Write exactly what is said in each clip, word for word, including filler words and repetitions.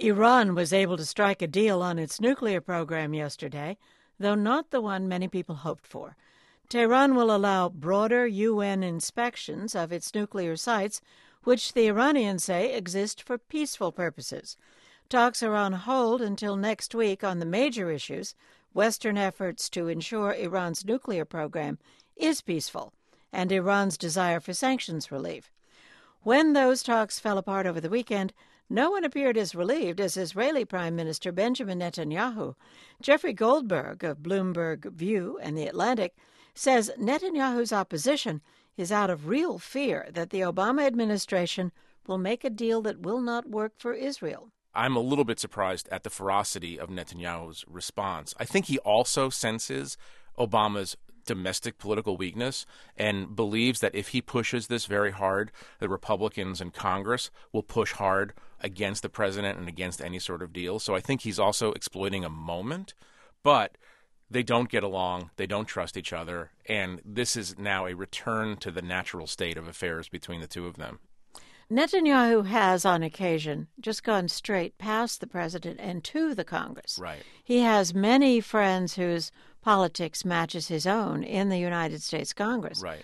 Iran was able to strike a deal on its nuclear program yesterday, though not the one many people hoped for. Tehran will allow broader U N inspections of its nuclear sites, which the Iranians say exist for peaceful purposes. Talks are on hold until next week on the major issues, Western efforts to ensure Iran's nuclear program is peaceful, and Iran's desire for sanctions relief. When those talks fell apart over the weekend, no one appeared as relieved as Israeli Prime Minister Benjamin Netanyahu. Jeffrey Goldberg of Bloomberg View and The Atlantic says Netanyahu's opposition is out of real fear that the Obama administration will make a deal that will not work for Israel. I'm a little bit surprised at the ferocity of Netanyahu's response. I think he also senses Obama's domestic political weakness and believes that if he pushes this very hard, the Republicans in Congress will push hard against the president and against any sort of deal. So I think he's also exploiting a moment, but they don't get along, they don't trust each other, and this is now a return to the natural state of affairs between the two of them. Netanyahu has, on occasion, just gone straight past the president and to the Congress. Right. He has many friends whose politics matches his own in the United States Congress. Right.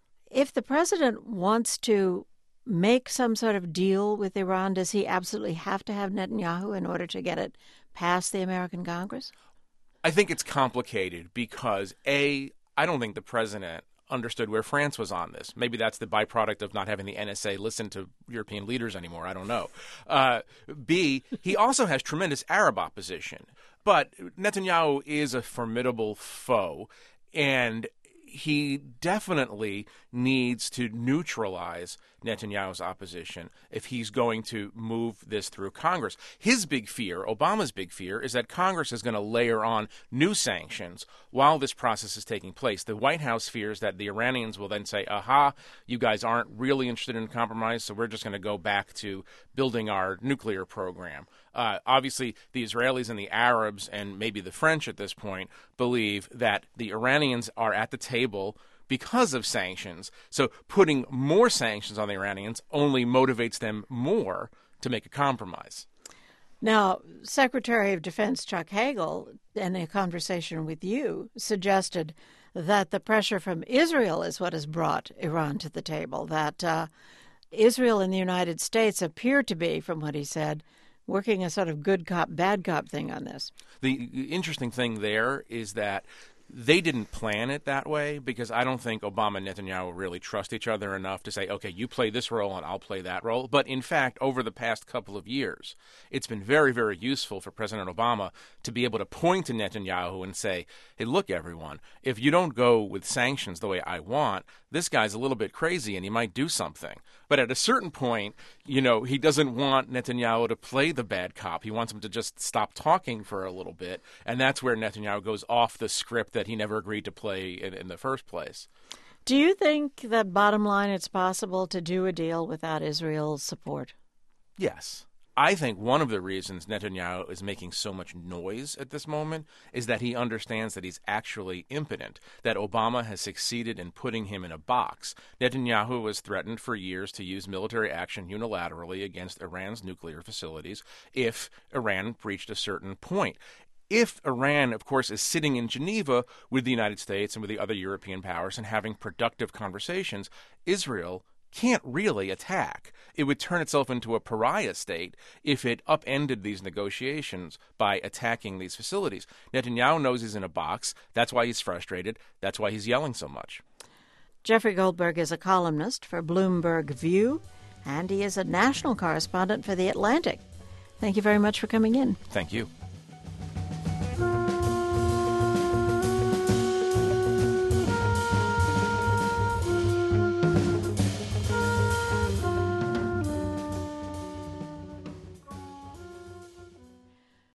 If the president wants to make some sort of deal with Iran, does he absolutely have to have Netanyahu in order to get it past the American Congress? I think it's complicated because, A, I don't think the president understood where France was on this. Maybe that's the byproduct of not having the N S A listen to European leaders anymore. I don't know. Uh, B, he also has tremendous Arab opposition. But Netanyahu is a formidable foe, and he definitely needs to neutralize Netanyahu's opposition if he's going to move this through Congress. His big fear, Obama's big fear, is that Congress is going to layer on new sanctions while this process is taking place. The White House fears that the Iranians will then say, aha, you guys aren't really interested in compromise, so we're just going to go back to building our nuclear program. Uh, obviously, the Israelis and the Arabs, and maybe the French at this point, believe that the Iranians are at the table because of sanctions. So putting more sanctions on the Iranians only motivates them more to make a compromise. Now, Secretary of Defense Chuck Hagel, in a conversation with you, suggested that the pressure from Israel is what has brought Iran to the table, that uh, Israel and the United States appear to be, from what he said, working a sort of good cop, bad cop thing on this. The interesting thing there is that they didn't plan it that way because I don't think Obama and Netanyahu really trust each other enough to say, okay, you play this role and I'll play that role. But in fact, over the past couple of years, it's been very, very useful for President Obama to be able to point to Netanyahu and say, hey, look, everyone, if you don't go with sanctions the way I want, this guy's a little bit crazy and he might do something. But at a certain point, you know, he doesn't want Netanyahu to play the bad cop. He wants him to just stop talking for a little bit. And that's where Netanyahu goes off the script that he never agreed to play in, in the first place. Do you think that, bottom line, it's possible to do a deal without Israel's support? Yes. I think one of the reasons Netanyahu is making so much noise at this moment is that he understands that he's actually impotent, that Obama has succeeded in putting him in a box. Netanyahu has threatened for years to use military action unilaterally against Iran's nuclear facilities if Iran reached a certain point. If Iran, of course, is sitting in Geneva with the United States and with the other European powers and having productive conversations, Israel can't really attack. It would turn itself into a pariah state if it upended these negotiations by attacking these facilities. Netanyahu knows he's in a box. That's why he's frustrated. That's why he's yelling so much. Jeffrey Goldberg is a columnist for Bloomberg View, and he is a national correspondent for The Atlantic. Thank you very much for coming in. Thank you.